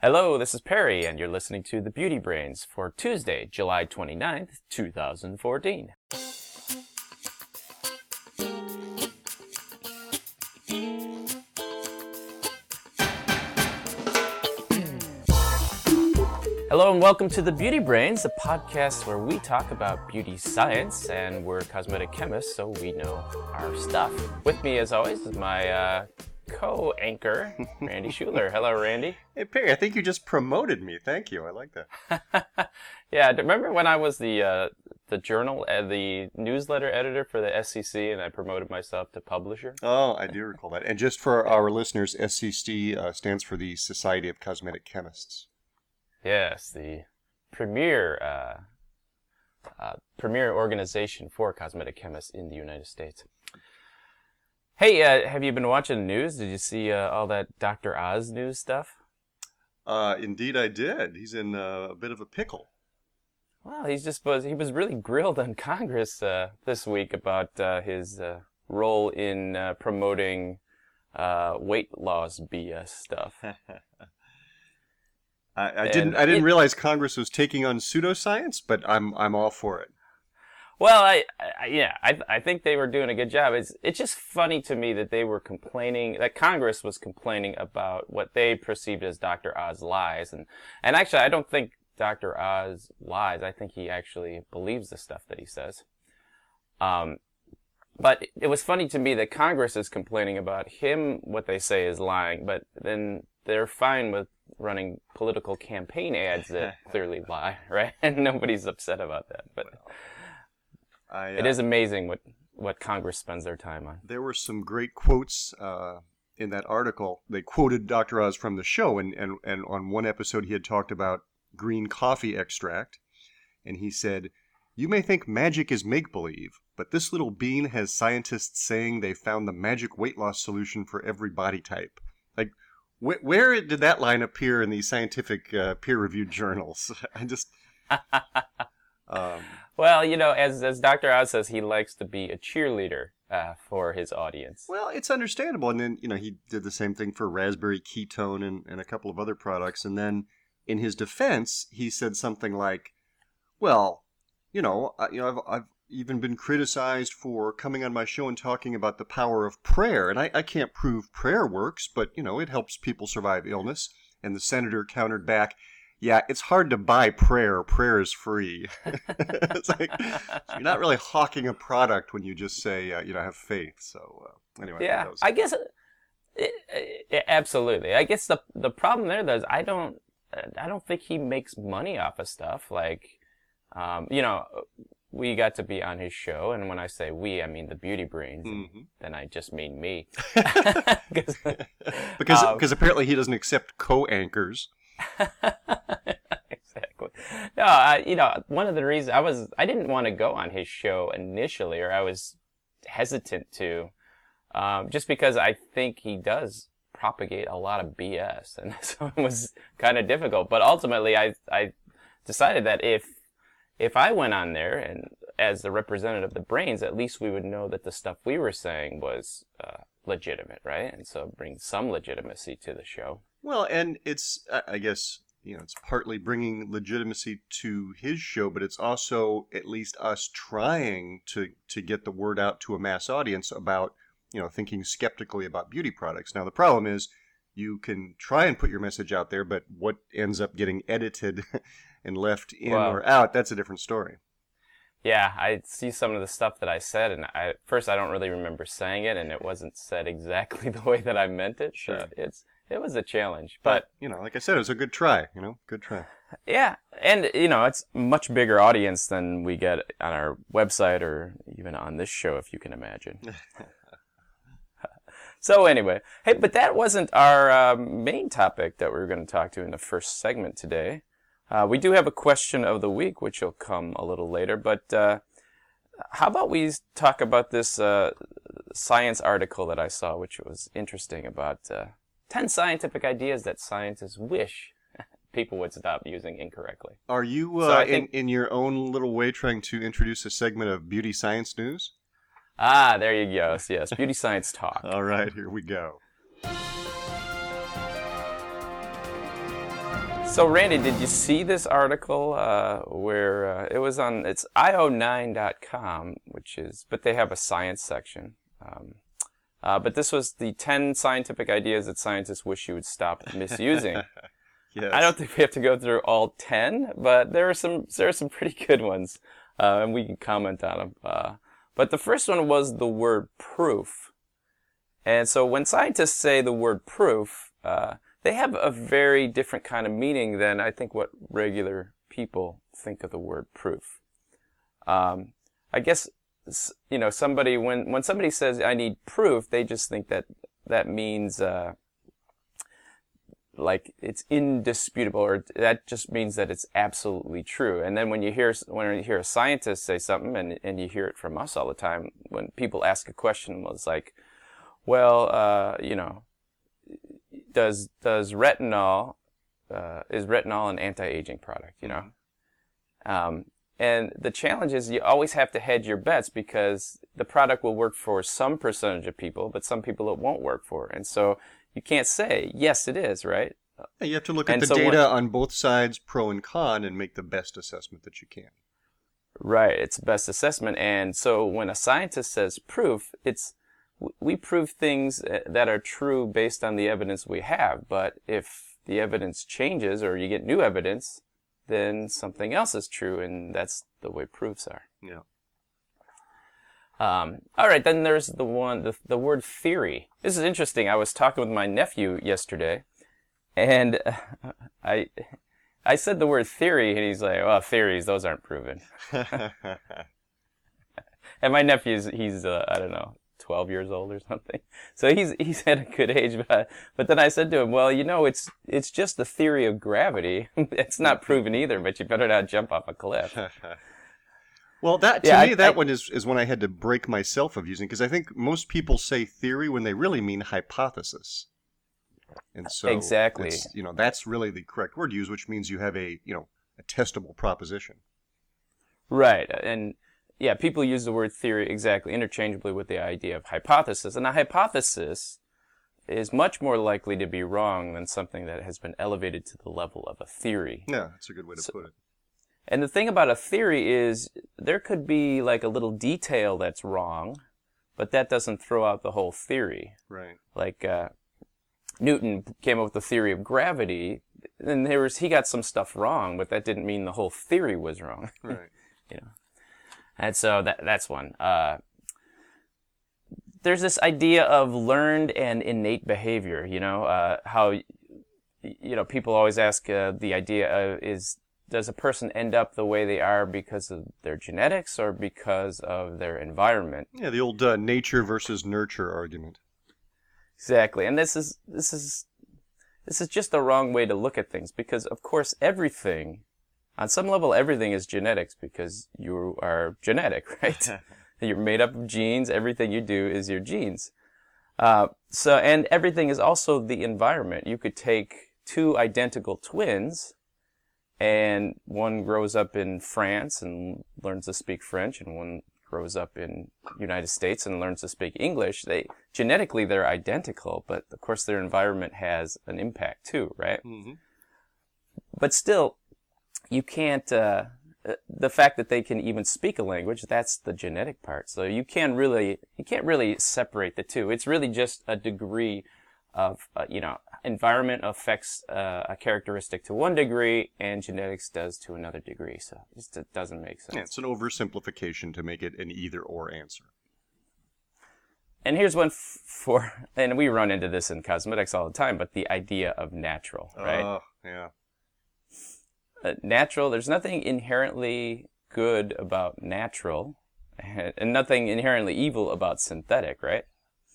Hello, this is Perry, and you're listening to The Beauty Brains for Tuesday, July 29th, 2014. Hello and welcome to The Beauty Brains, the podcast where we talk about beauty science, and we're cosmetic chemists, so we know our stuff. With me, as always, is my co-anchor, Randy Schuler. Hello, Randy. Hey, Perry, I think you just promoted me. Thank you. I like that. Yeah, remember when I was the journal, the newsletter editor for the SCC, and I promoted myself to publisher? Oh, I do recall that. And just for our listeners, SCC stands for the Society of Cosmetic Chemists. Yes, the premier organization for cosmetic chemists in the United States. Hey, have you been watching the news? Did you see all that Dr. Oz news stuff? Indeed I did. He's in a bit of a pickle. Well, he was really grilled on Congress this week about his role in promoting weight loss BS stuff. I didn't realize Congress was taking on pseudoscience, but I'm all for it. Well, I think they were doing a good job. It's just funny to me that they were complaining, that Congress was complaining about what they perceived as Dr. Oz lies. And actually, I don't think Dr. Oz lies. I think he actually believes the stuff that he says. But it was funny to me that Congress is complaining about him, what they say is lying, but then they're fine with running political campaign ads that clearly lie, right? And nobody's upset about that. But it is amazing what Congress spends their time on. There were some great quotes in that article. They quoted Dr. Oz from the show, and on one episode he had talked about green coffee extract, and he said, "You may think magic is make-believe, but this little bean has scientists saying they found the magic weight loss solution for every body type." Like, where did that line appear in these scientific peer-reviewed journals? I just... Well, as Dr. Oz says, he likes to be a cheerleader for his audience. Well, it's understandable. And then, he did the same thing for raspberry ketone and a couple of other products. And then in his defense, he said something like, well, I've even been criticized for coming on my show and talking about the power of prayer. And I can't prove prayer works, but, it helps people survive illness. And the senator countered back, "Yeah, it's hard to buy prayer. Prayer is free." It's like, you're not really hawking a product when you just say, have faith. So anyway. Yeah, I guess, absolutely. I guess the problem there, though, is I don't think he makes money off of stuff. Like, we got to be on his show, and when I say we, I mean the Beauty Brains. Mm-hmm. Then I just mean me. Because apparently he doesn't accept co-anchors. Exactly. No, one of the reasons I didn't want to go on his show initially, or I was hesitant to, just because I think he does propagate a lot of BS, and so it was kind of difficult. But ultimately, I decided that if I went on there and as the representative of the Brains, at least we would know that the stuff we were saying was legitimate, right? And so bring some legitimacy to the show. Well, and it's, I guess, it's partly bringing legitimacy to his show, but it's also at least us trying to get the word out to a mass audience about, thinking skeptically about beauty products. Now, the problem is you can try and put your message out there, but what ends up getting edited and left in or out, that's a different story. Yeah, I see some of the stuff that I said, and at first I don't really remember saying it, and it wasn't said exactly the way that I meant it. Sure. It was a challenge, but like I said, it was a good try, good try. Yeah, and, it's a much bigger audience than we get on our website or even on this show, if you can imagine. So anyway, hey, but that wasn't our main topic that we were going to talk to in the first segment today. We do have a question of the week, which will come a little later, but how about we talk about this science article that I saw, which was interesting, about 10 scientific ideas that scientists wish people would stop using incorrectly. Are you, in your own little way, trying to introduce a segment of Beauty Science News? Ah, there you go. Yes, Beauty Science Talk. All right, here we go. So, Randy, did you see this article where it was on, it's io9.com, but they have a science section. But this was the 10 scientific ideas that scientists wish you would stop misusing. Yes. I don't think we have to go through all 10, but there are some pretty good ones, and we can comment on them. But the first one was the word proof. And so when scientists say the word proof, they have a very different kind of meaning than I think what regular people think of the word proof. I guess, when somebody says I need proof, they just think that means like it's indisputable, or that just means that it's absolutely true. And then when you hear a scientist say something, and you hear it from us all the time, when people ask a question, was like, well, does retinol is retinol an anti-aging product? And the challenge is you always have to hedge your bets, because the product will work for some percentage of people, but some people it won't work for. And so you can't say, yes, it is, right? You have to look at the data on both sides, pro and con, and make the best assessment that you can. Right, it's the best assessment. And so when a scientist says proof, we prove things that are true based on the evidence we have. But if the evidence changes or you get new evidence, then something else is true, and that's the way proofs are. Yeah. All right, then there's the word theory. This is interesting. I was talking with my nephew yesterday, and I said the word theory, and he's like, "Well, theories, those aren't proven." And my nephew he's I don't know, 12 years old or something. So he's at a good age, but then I said to him, well, it's just the theory of gravity. It's not proven either, but you better not jump off a cliff. Well, that one is one I had to break myself of using, because I think most people say theory when they really mean hypothesis. And so exactly, that's really the correct word to use, which means you have a testable proposition. Right. And yeah, people use the word theory exactly interchangeably with the idea of hypothesis. And a hypothesis is much more likely to be wrong than something that has been elevated to the level of a theory. Yeah, that's a good way to put it. And the thing about a theory is there could be like a little detail that's wrong, but that doesn't throw out the whole theory. Right. Like Newton came up with the theory of gravity, and he got some stuff wrong, but that didn't mean the whole theory was wrong. Right. And so that's one. There's this idea of learned and innate behavior, how, people always ask the idea of does a person end up the way they are because of their genetics or because of their environment? Yeah, the old nature versus nurture argument. Exactly. And this is just the wrong way to look at things, because of course on some level, everything is genetics, because you are genetic, right? You're made up of genes. Everything you do is your genes. And everything is also the environment. You could take two identical twins, and one grows up in France and learns to speak French, and one grows up in United States and learns to speak English. Genetically, they're identical, but of course their environment has an impact too, right? Mm-hmm. But still, you can't, the fact that they can even speak a language, that's the genetic part. So you can't really separate the two. It's really just a degree of, environment affects a characteristic to one degree, and genetics does to another degree. So it doesn't make sense. Yeah, it's an oversimplification to make it an either-or answer. And here's one and we run into this in cosmetics all the time, but the idea of natural, right? Oh, yeah. Natural, there's nothing inherently good about natural, and nothing inherently evil about synthetic, right?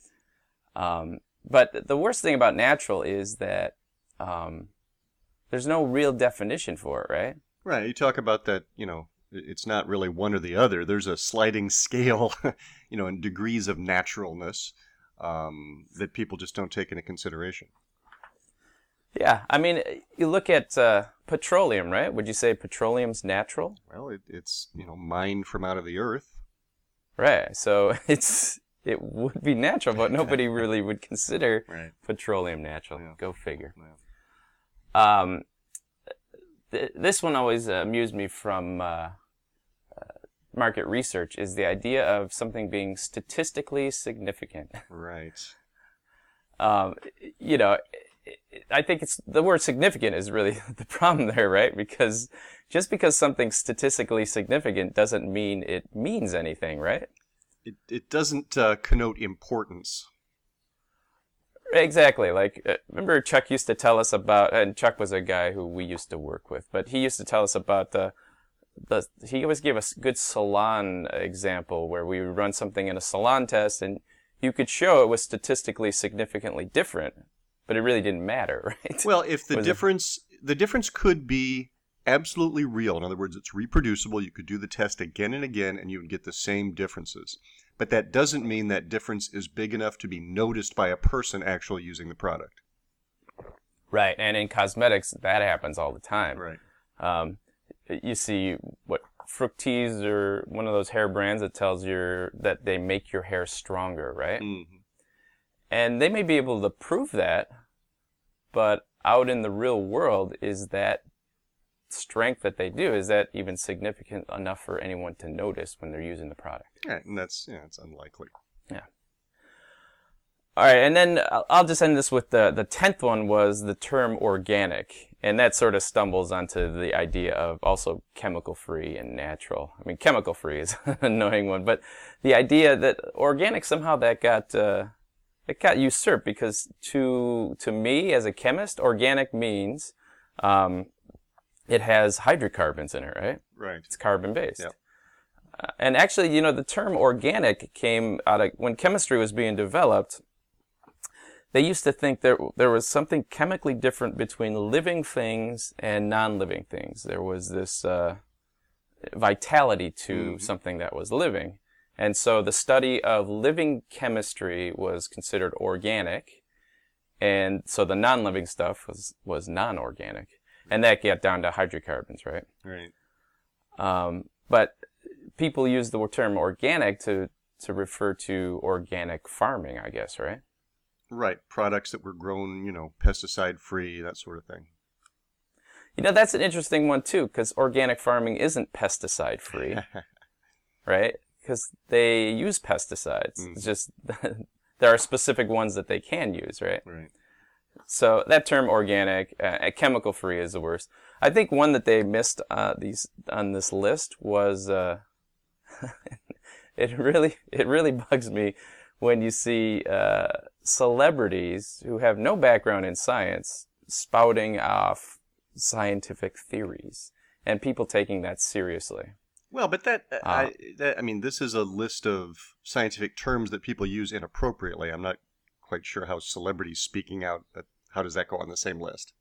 But the worst thing about natural is that there's no real definition for it, right? Right. You talk about that, it's not really one or the other. There's a sliding scale, in degrees of naturalness that people just don't take into consideration. Yeah, I mean, you look at petroleum, right? Would you say petroleum's natural? Well, it's mined from out of the earth. Right. So it would be natural, but nobody really would consider petroleum natural. Yeah. Go figure. Yeah. this one always amused me from market research, is the idea of something being statistically significant. Right. You know, I think it's the word significant is really the problem there, right? Because just because something's statistically significant doesn't mean it means anything, right? It doesn't connote importance. Exactly. Like, remember Chuck used to tell us about, and Chuck was a guy who we used to work with, but he used to tell us about he always gave us a good salon example where we would run something in a salon test and you could show it was statistically significantly different, but it really didn't matter, right? Well, if the difference could be absolutely real, in other words, it's reproducible, you could do the test again and again and you would get the same differences. But that doesn't mean that difference is big enough to be noticed by a person actually using the product. Right, and in cosmetics, that happens all the time. Right. You see what Fructis or one of those hair brands that tells you that they make your hair stronger, right? Mm-hmm. And they may be able to prove that, but out in the real world, is that strength that they do, is that even significant enough for anyone to notice when they're using the product? Yeah, and it's unlikely. Yeah. All right, and then I'll just end this with the 10th one was the term organic. And that sort of stumbles onto the idea of also chemical-free and natural. I mean, chemical-free is an annoying one, but the idea that organic, somehow that it got usurped, because to me as a chemist, organic means it has hydrocarbons in it, right? Right. It's carbon-based. Yep. And actually, you know, the term organic came out of, when chemistry was being developed, they used to think there was something chemically different between living things and non-living things. There was this vitality to something that was living. And so the study of living chemistry was considered organic. And so the non-living stuff was non-organic. And that got down to hydrocarbons, right? Right. But people use the term organic to refer to organic farming, I guess, right? Right. Products that were grown, pesticide-free, that sort of thing. You know, that's an interesting one, too, because organic farming isn't pesticide-free, right? Because they use pesticides. It's just there are specific ones that they can use, right? Right. So that term organic, chemical-free is the worst. I think one that they missed on this list was it really bugs me when you see celebrities who have no background in science spouting off scientific theories and people taking that seriously. Well, but this is a list of scientific terms that people use inappropriately. I'm not quite sure how celebrities speaking out, how does that go on the same list?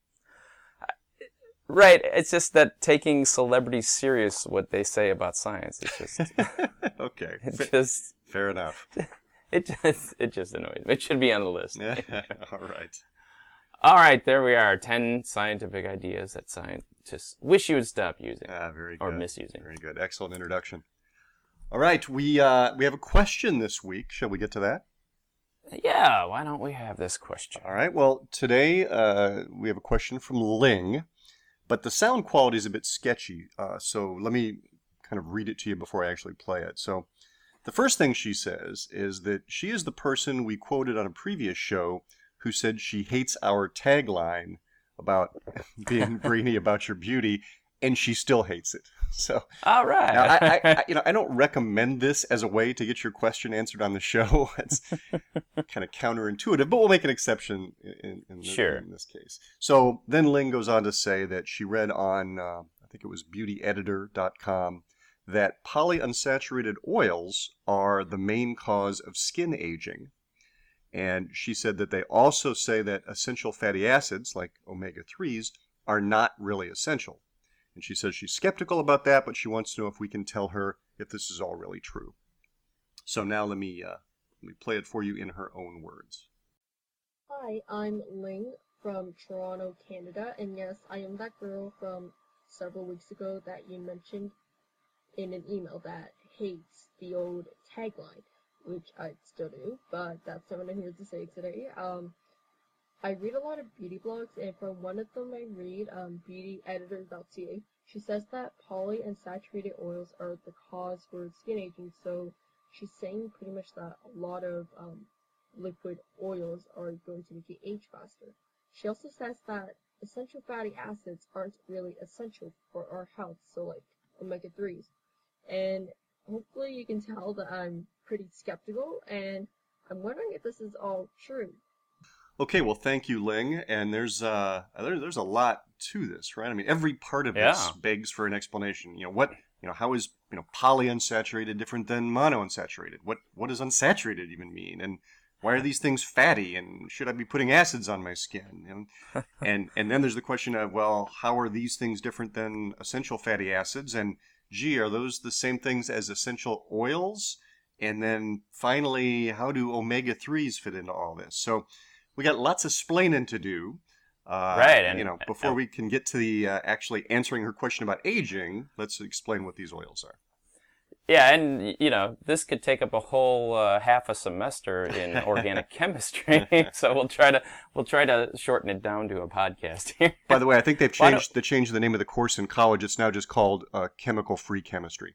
Right. It's just that taking celebrities serious, what they say about science, it's just okay. Fair enough. It just annoys me. It should be on the list. All right. All right, there we are. 10 scientific ideas that scientists wish you would stop using. Very good. Or misusing. Very good. Excellent introduction. All right, we have a question this week. Shall we get to that? Yeah, why don't we have this question? All right, well, today we have a question from Ling, but the sound quality is a bit sketchy, so let me kind of read it to you before I actually play it. So the first thing she says is that she is the person we quoted on a previous show who said she hates our tagline about being brainy about your beauty, and she still hates it. So, all right. Now, I don't recommend this as a way to get your question answered on the show. It's kind of counterintuitive, but we'll make an exception in this case. So then Ling goes on to say that she read on, I think it was beautyeditor.com, that polyunsaturated oils are the main cause of skin aging. And she said that they also say that essential fatty acids, like omega-3s, are not really essential. And she says she's skeptical about that, but she wants to know if we can tell her if this is all really true. So now let me play it for you in her own words. Hi, I'm Ling from Toronto, Canada, and yes, I am that girl from several weeks ago that you mentioned in an email that hates the old tagline, which I still do, but that's not what I'm here to say today. I read a lot of beauty blogs, and from one of them I read, beautyeditor.ca, she says that polyunsaturated oils are the cause for skin aging. So she's saying pretty much that a lot of liquid oils are going to make you age faster. She also says that essential fatty acids aren't really essential for our health, so like omega-3s. And hopefully you can tell that I'm pretty skeptical, and I'm wondering if this is all true. Okay, well, thank you, Ling. And there's there's a lot to this, right? I mean, every part of this begs for an explanation. How is polyunsaturated different than monounsaturated? What does unsaturated even mean? And why are these things fatty? And should I be putting acids on my skin? And then there's the question of, well, how are these things different than essential fatty acids? And gee, are those the same things as essential oils? And then finally, how do omega-3s fit into all this? So we got lots of splaining to do. Right. And before we can get to the actually answering her question about aging, let's explain what these oils are. Yeah, and this could take up a whole half a semester in organic chemistry. So we'll try to shorten it down to a podcast here. By the way, I think they've changed the name of the course in college. It's now just called chemical-free chemistry.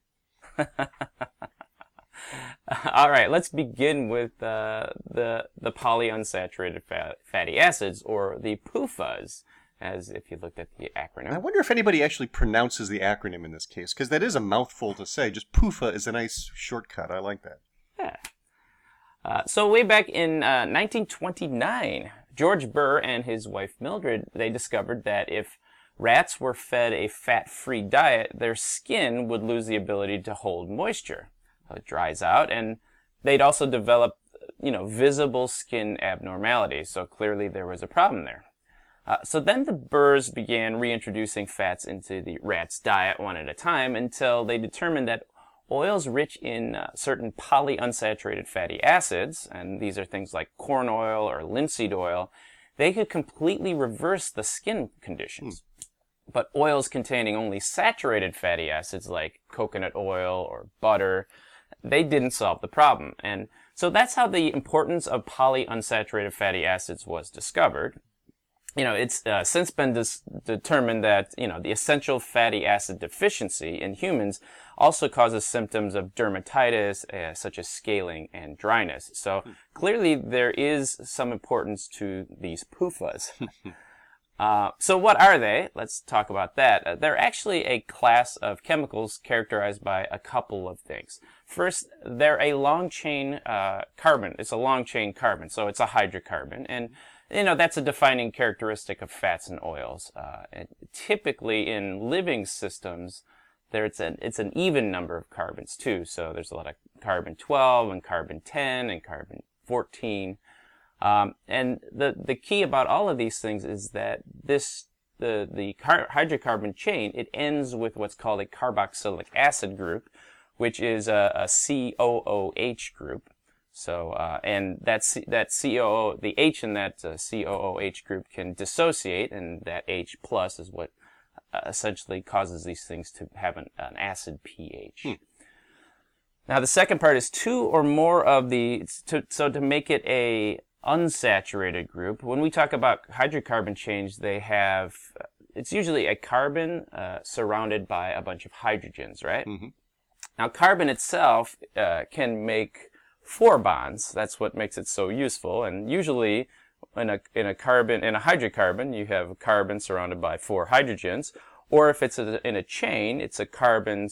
All right, let's begin with the polyunsaturated fatty acids, or the PUFAs, as if you looked at the acronym. I wonder if anybody actually pronounces the acronym in this case, because that is a mouthful to say. Just PUFA is a nice shortcut. I like that. Yeah. So way back in 1929, George Burr and his wife Mildred, they discovered that if rats were fed a fat-free diet, their skin would lose the ability to hold moisture. It dries out, and they'd also develop, visible skin abnormalities. So clearly there was a problem there. So then the Burrs began reintroducing fats into the rat's diet one at a time until they determined that oils rich in certain polyunsaturated fatty acids, and these are things like corn oil or linseed oil, they could completely reverse the skin conditions. But oils containing only saturated fatty acids like coconut oil or butter, they didn't solve the problem. And so that's how the importance of polyunsaturated fatty acids was discovered. It's since been determined that, the essential fatty acid deficiency in humans also causes symptoms of dermatitis, such as scaling and dryness. So clearly there is some importance to these PUFAs. So what are they? Let's talk about that. They're actually a class of chemicals characterized by a couple of things. First, they're a long-chain carbon. It's a long-chain carbon, so it's a hydrocarbon. And, that's a defining characteristic of fats and oils. And typically in living systems, it's an even number of carbons, too. So there's a lot of carbon-12 and carbon-10 and carbon-14. And the key about all of these things is that the hydrocarbon chain, it ends with what's called a carboxylic acid group, which is a COOH group. So, and the H in that COOH group can dissociate, and that H plus is what essentially causes these things to have an acid pH. Now, the second part is two or more of to make it a unsaturated group. When we talk about hydrocarbon chains, it's usually a carbon surrounded by a bunch of hydrogens, right? Mm-hmm. Now, carbon itself can make 4 bonds. That's what makes it so useful. And usually, in a hydrocarbon, you have a carbon surrounded by 4 hydrogens. Or if it's in a chain, it's a carbon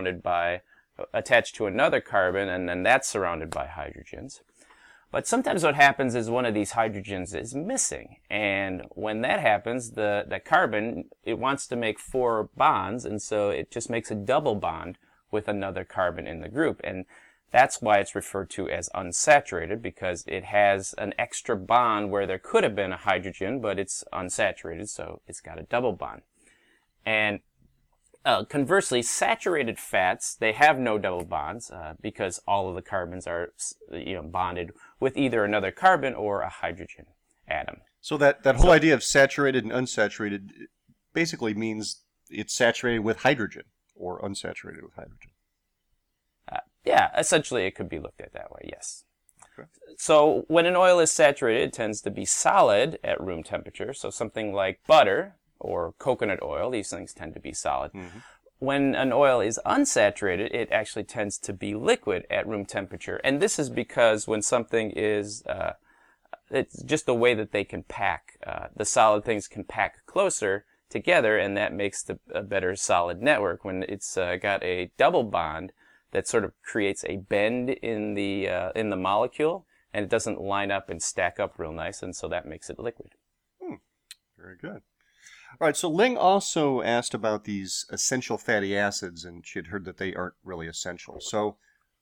attached to another carbon, and then that's surrounded by hydrogens. But sometimes what happens is one of these hydrogens is missing. And when that happens, the carbon, it wants to make 4 bonds, and so it just makes a double bond with another carbon in the group. And that's why it's referred to as unsaturated, because it has an extra bond where there could have been a hydrogen, but it's unsaturated, so it's got a double bond. And conversely, saturated fats, they have no double bonds because all of the carbons are bonded with either another carbon or a hydrogen atom. So that whole idea of saturated and unsaturated basically means it's saturated with hydrogen or unsaturated with hydrogen. Yeah, essentially it could be looked at that way, yes. So when an oil is saturated, it tends to be solid at room temperature. So something like butter or coconut oil, these things tend to be solid. Mm-hmm. When an oil is unsaturated, it actually tends to be liquid at room temperature. And this is because when something is, it's just the way that they can pack. The solid things can pack closer together, and that makes a better solid network. When it's got a double bond, that sort of creates a bend in the molecule, and it doesn't line up and stack up real nice, and so that makes it liquid. Very good. All right, so Ling also asked about these essential fatty acids, and she had heard that they aren't really essential. So,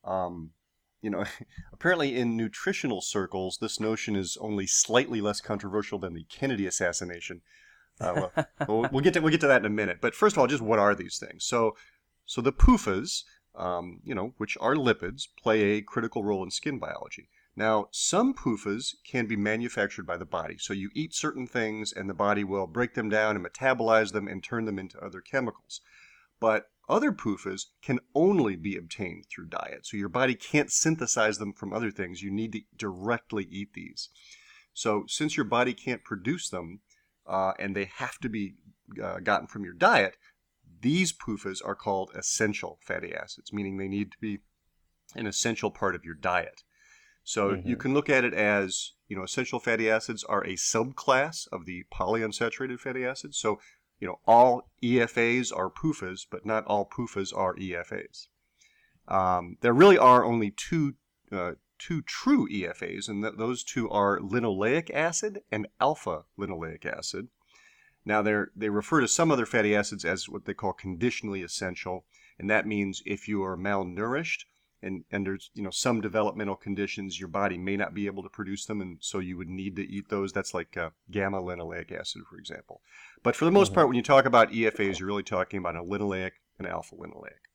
apparently in nutritional circles, this notion is only slightly less controversial than the Kennedy assassination. We'll get to that in a minute. But first of all, just what are these things? So the PUFAs, which are lipids, play a critical role in skin biology. Now, some PUFAs can be manufactured by the body. So you eat certain things and the body will break them down and metabolize them and turn them into other chemicals. But other PUFAs can only be obtained through diet. So your body can't synthesize them from other things. You need to directly eat these. So since your body can't produce them and they have to be gotten from your diet, these PUFAs are called essential fatty acids, meaning they need to be an essential part of your diet. So you can look at it as, essential fatty acids are a subclass of the polyunsaturated fatty acids. So, all EFAs are PUFAs, but not all PUFAs are EFAs. There really are only two true EFAs, and those two are linoleic acid and alpha linoleic acid. Now, they refer to some other fatty acids as what they call conditionally essential, and that means if you are malnourished, and there's some developmental conditions, your body may not be able to produce them, and so you would need to eat those. That's like gamma linoleic acid, for example. But for the most part, when you talk about EFAs, you're really talking about a linoleic and alpha linoleic.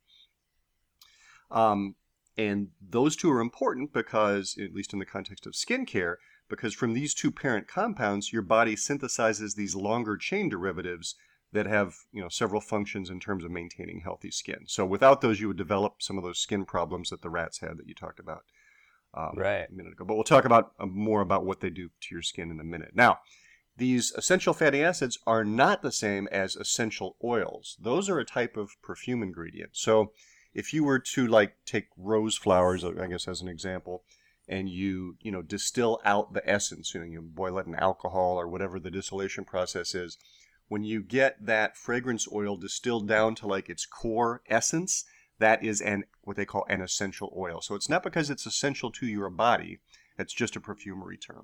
And those two are important because, at least in the context of skincare, because from these two parent compounds, your body synthesizes these longer chain derivatives that have several functions in terms of maintaining healthy skin. So without those, you would develop some of those skin problems that the rats had that you talked about a minute ago. But we'll talk about more about what they do to your skin in a minute. Now, these essential fatty acids are not the same as essential oils. Those are a type of perfume ingredient. So if you were to take rose flowers, I guess as an example, and you distill out the essence, you boil it in alcohol or whatever the distillation process is, when you get that fragrance oil distilled down to its core essence, that is what they call an essential oil. So it's not because it's essential to your body; it's just a perfumery term.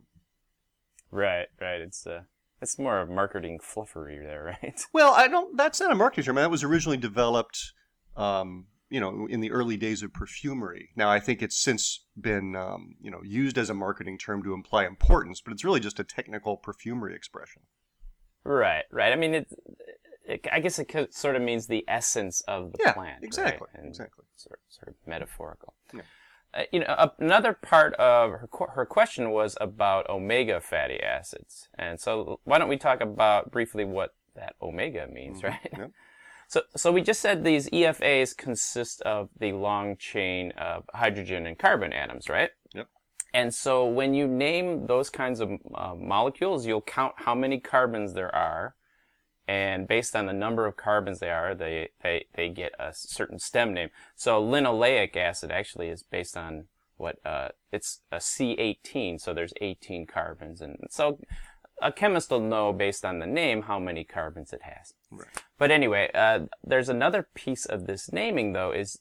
Right. It's more of marketing fluffery there, right? Well, that's not a marketing term. That was originally developed, in the early days of perfumery. Now, I think it's since been, used as a marketing term to imply importance, but it's really just a technical perfumery expression. Right. I mean, I guess it sort of means the essence of the plant. Exactly. Right? Exactly. Sort of metaphorical. Yeah. Another part of her question was about omega fatty acids, and so why don't we talk about briefly what that omega means, right? Yep. So we just said these EFAs consist of the long chain of hydrogen and carbon atoms, right? Yep. And so when you name those kinds of molecules, you'll count how many carbons there are, and based on the number of carbons they are, they get a certain stem name. So linoleic acid actually is based on it's a C18, so there's 18 carbons, and so a chemist will know based on the name how many carbons it has. Right. But anyway, there's another piece of this naming though, is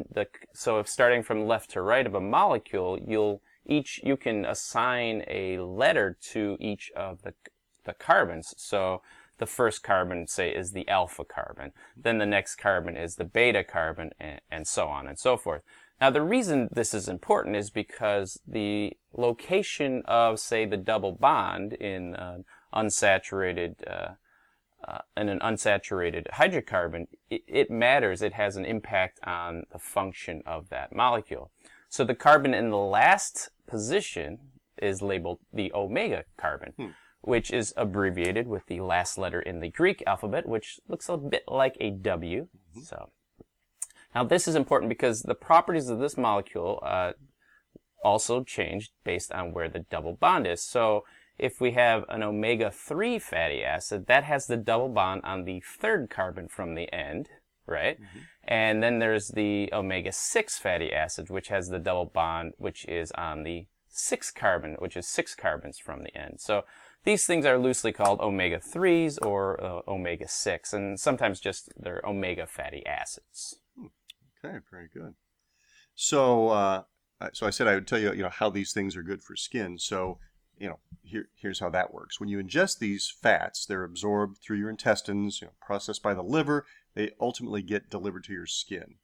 so if starting from left to right of a molecule, you can assign a letter to each of the carbons. So the first carbon, say, is the alpha carbon. Then the next carbon is the beta carbon, and so on and so forth. Now, the reason this is important is because the location of, say, the double bond in an unsaturated hydrocarbon, it matters. It has an impact on the function of that molecule. So the carbon in the last position is labeled the omega carbon, which is abbreviated with the last letter in the Greek alphabet, which looks a bit like a W. So now this is important because the properties of this molecule also change based on where the double bond is. So if we have an omega-3 fatty acid, that has the double bond on the third carbon from the end, right? Mm-hmm. And then there's the omega-6 fatty acid, which has the double bond, which is on the sixth carbon, which is 6 carbons from the end. So these things are loosely called omega-3s or omega-6, and sometimes just they're omega fatty acids. Okay, very good. So, so I said I would tell you, how these things are good for skin. So, here's how that works. When you ingest these fats, they're absorbed through your intestines, processed by the liver. They ultimately get delivered to your skin.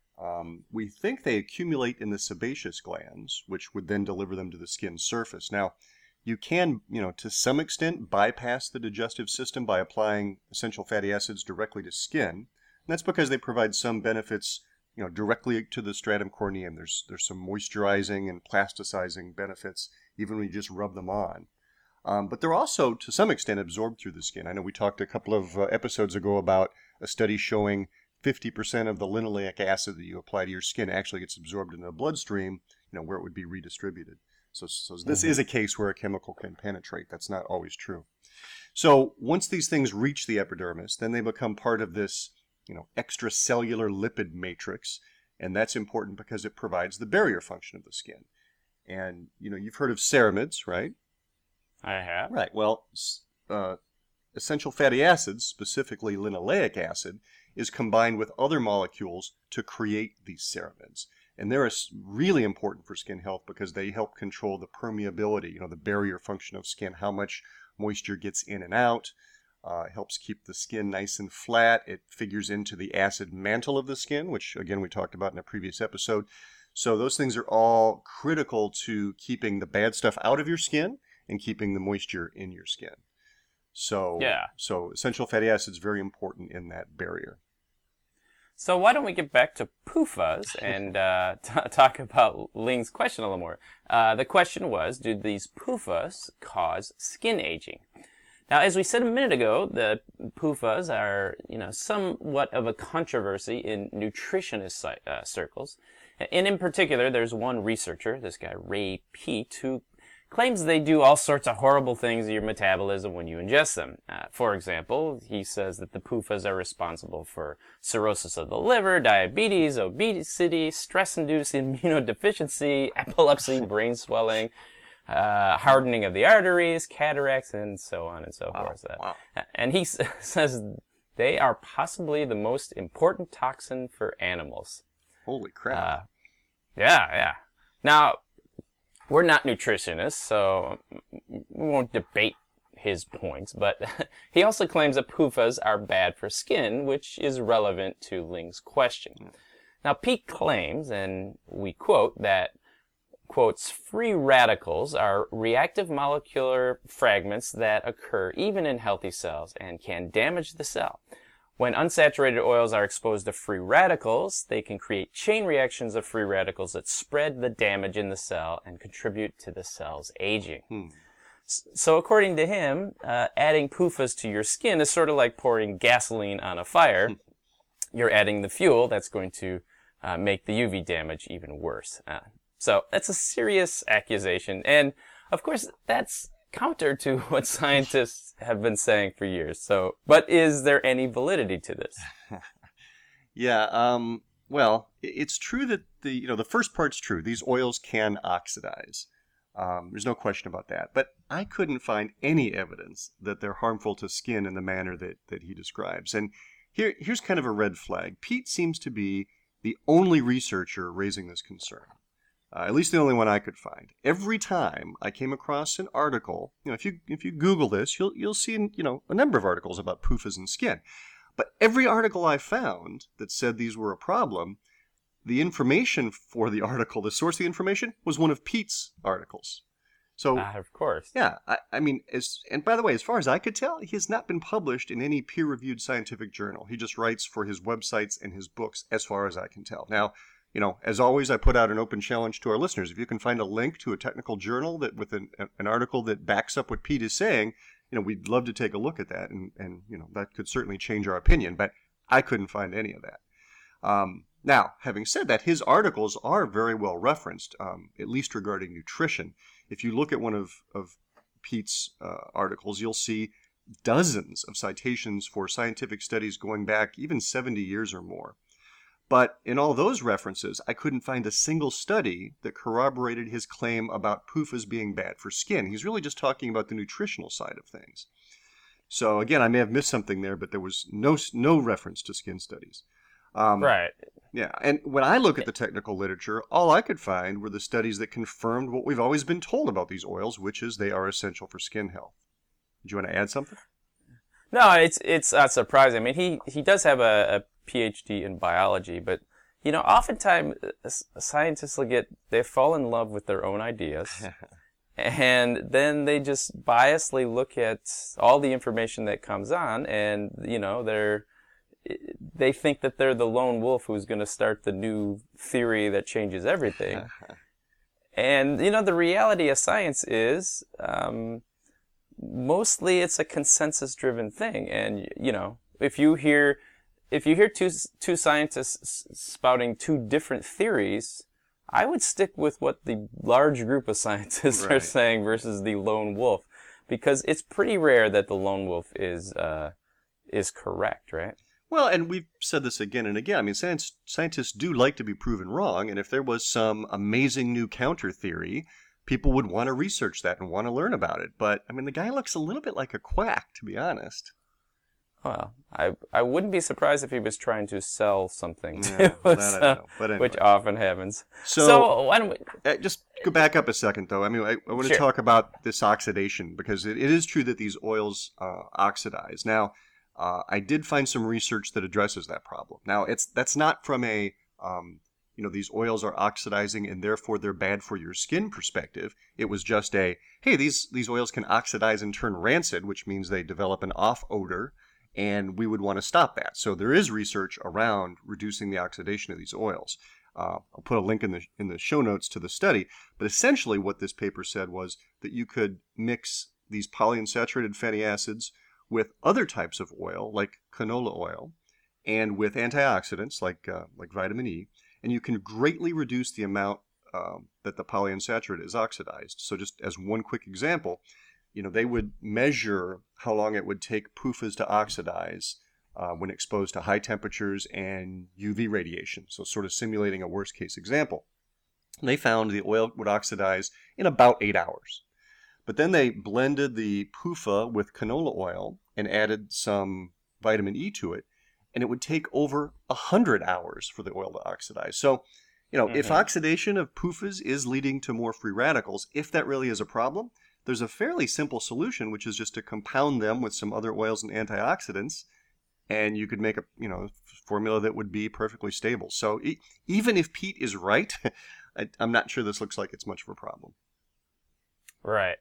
We think they accumulate in the sebaceous glands, which would then deliver them to the skin surface. Now, you can, to some extent bypass the digestive system by applying essential fatty acids directly to skin. And that's because they provide some benefits, directly to the stratum corneum. There's some moisturizing and plasticizing benefits, even when you just rub them on. But they're also, to some extent, absorbed through the skin. I know we talked a couple of episodes ago about a study showing 50% of the linoleic acid that you apply to your skin actually gets absorbed in the bloodstream, where it would be redistributed. So this is a case where a chemical can penetrate. That's not always true. So once these things reach the epidermis, then they become part of this, extracellular lipid matrix, and that's important because it provides the barrier function of the skin. And, you've heard of ceramides, right? I have. Right. Well, essential fatty acids, specifically linoleic acid, is combined with other molecules to create these ceramides. And they're really important for skin health because they help control the permeability, the barrier function of skin, how much moisture gets in and out. It helps keep the skin nice and flat. It figures into the acid mantle of the skin, which, again, we talked about in a previous episode. So those things are all critical to keeping the bad stuff out of your skin and keeping the moisture in your skin. So essential fatty acids very important in that barrier. So why don't we get back to PUFAs and talk about Ling's question a little more. The question was, do these PUFAs cause skin aging? Now, as we said a minute ago, the PUFAs are, somewhat of a controversy in nutritionist circles. And in particular, there's one researcher, this guy Ray Peat, who claims they do all sorts of horrible things to your metabolism when you ingest them. For example, he says that the PUFAs are responsible for cirrhosis of the liver, diabetes, obesity, stress-induced immunodeficiency, epilepsy, brain swelling, hardening of the arteries, cataracts, and so on and so forth. Wow. And he says they are possibly the most important toxin for animals. Holy crap. Yeah. Now, we're not nutritionists, so we won't debate his points, but he also claims that PUFAs are bad for skin, which is relevant to Ling's question. Now, Peat claims, and we quote, that, quotes, free radicals are reactive molecular fragments that occur even in healthy cells and can damage the cell. When unsaturated oils are exposed to free radicals, they can create chain reactions of free radicals that spread the damage in the cell and contribute to the cell's aging. So according to him, adding PUFAs to your skin is sort of like pouring gasoline on a fire. You're adding the fuel that's going to make the UV damage even worse. So that's a serious accusation. And of course, that's counter to what scientists have been saying for years. So, but is there any validity to this? Yeah, well, it's true that the first part's true. These oils can oxidize. There's no question about that. But I couldn't find any evidence that they're harmful to skin in the manner that he describes. And here's kind of a red flag. Peat seems to be the only researcher raising this concern. At least the only one I could find. Every time I came across an article, if you Google this, you'll see a number of articles about PUFAs and skin. But every article I found that said these were a problem, the information for the article, the source of the information, was one of Peat's articles. So, of course. Yeah, I mean, and by the way, as far as I could tell, he has not been published in any peer-reviewed scientific journal. He just writes for his websites and his books, as far as I can tell. Now, as always, I put out an open challenge to our listeners. If you can find a link to a technical journal that with an article that backs up what Peat is saying, we'd love to take a look at that, and that could certainly change our opinion. But I couldn't find any of that. Now, having said that, his articles are very well referenced, at least regarding nutrition. If you look at one of Pete's articles, you'll see dozens of citations for scientific studies going back even 70 years or more. But in all those references, I couldn't find a single study that corroborated his claim about PUFAs being bad for skin. He's really just talking about the nutritional side of things. So again, I may have missed something there, but there was no reference to skin studies. Right. Yeah, and when I look at the technical literature, all I could find were the studies that confirmed what we've always been told about these oils, which is they are essential for skin health. Do you want to add something? No, it's not surprising. I mean, he does have a PhD in biology, but oftentimes scientists they fall in love with their own ideas, and then they just biasly look at all the information that comes on, and they think that they're the lone wolf who's going to start the new theory that changes everything. And the reality of science is mostly it's a consensus-driven thing, and if you hear two scientists spouting two different theories, I would stick with what the large group of scientists are saying versus the lone wolf, because it's pretty rare that the lone wolf is correct, right? Well, and we've said this again and again. I mean, scientists do like to be proven wrong, and if there was some amazing new counter theory, people would want to research that and want to learn about it. But, I mean, the guy looks a little bit like a quack, to be honest. Well, I wouldn't be surprised if he was trying to sell something to Yeah, us, I don't know. But anyway. which often happens. So why don't we... just go back up a second, though. I mean, I want to talk about this oxidation, because it is true that these oils oxidize. Now, I did find some research that addresses that problem. Now, that's not from a, these oils are oxidizing and therefore they're bad for your skin perspective. It was just hey, these oils can oxidize and turn rancid, which means they develop an off odor, and we would want to stop that. So there is research around reducing the oxidation of these oils. I'll put a link in the show notes to the study, but essentially what this paper said was that you could mix these polyunsaturated fatty acids with other types of oil, like canola oil, and with antioxidants, like vitamin E, and you can greatly reduce the amount that the polyunsaturated is oxidized. So just as one quick example, they would measure how long it would take PUFAs to oxidize when exposed to high temperatures and UV radiation, so sort of simulating a worst-case example. And they found the oil would oxidize in about 8 hours. But then they blended the PUFA with canola oil and added some vitamin E to it, and it would take over 100 hours for the oil to oxidize. So, if oxidation of PUFAs is leading to more free radicals, if that really is a problem, there's a fairly simple solution, which is just to compound them with some other oils and antioxidants, and you could make a formula that would be perfectly stable. So even if Pete is right, I'm not sure this looks like it's much of a problem. Right.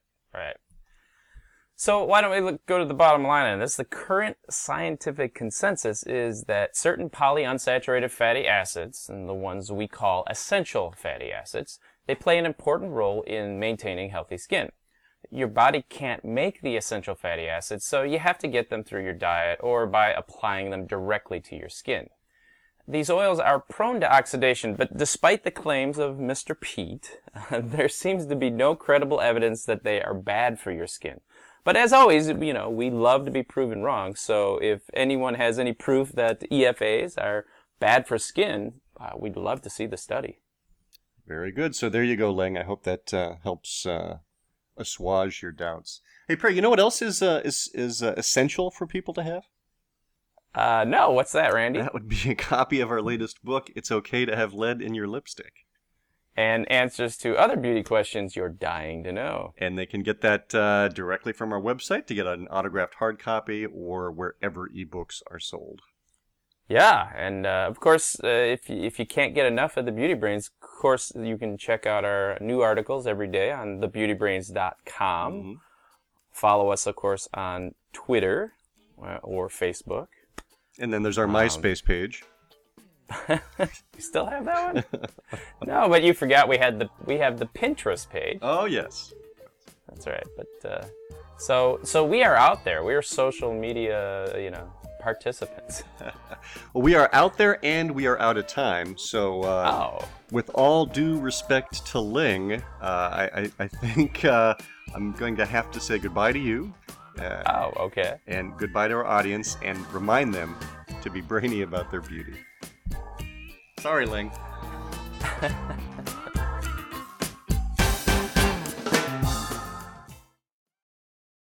So why don't we go to the bottom line on this? The current scientific consensus is that certain polyunsaturated fatty acids, and the ones we call essential fatty acids, they play an important role in maintaining healthy skin. Your body can't make the essential fatty acids, so you have to get them through your diet or by applying them directly to your skin. These oils are prone to oxidation, but despite the claims of Mr. Pete, there seems to be no credible evidence that they are bad for your skin. But as always, we love to be proven wrong, so if anyone has any proof that EFAs are bad for skin, we'd love to see the study. Very good. So there you go, Ling. I hope that helps assuage your doubts. Hey, Perry, you know what else is essential for people to have? No, what's that, Randy? That would be a copy of our latest book, It's Okay to Have Lead in Your Lipstick. And answers to other beauty questions you're dying to know. And they can get that directly from our website to get an autographed hard copy or wherever ebooks are sold. Yeah, and of course, if you can't get enough of the Beauty Brains, of course, you can check out our new articles every day on thebeautybrains.com. Mm-hmm. Follow us, of course, on Twitter or Facebook. And then there's our MySpace page. You still have that one? No, but you forgot we have the Pinterest page. Oh yes, that's right. But so we are out there. We are social media, participants. Well, we are out there and we are out of time. So, Oh. with all due respect to Ling, I think I'm going to have to say goodbye to you. Oh, okay. And goodbye to our audience, and remind them to be brainy about their beauty. Sorry, Ling.